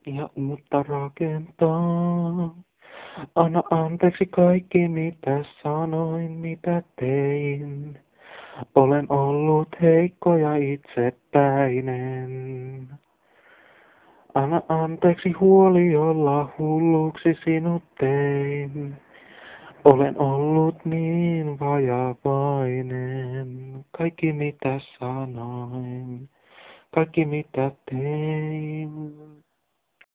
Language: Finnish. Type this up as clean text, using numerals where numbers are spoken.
ja uutta rakentaa. Anna anteeksi kaikki, mitä sanoin, mitä tein. Olen ollut heikko ja itsepäinen. Anna anteeksi huoli, jolla hulluksi sinut tein. Olen ollut niin vajavainen. Kaikki mitä sanoin, kaikki mitä tein.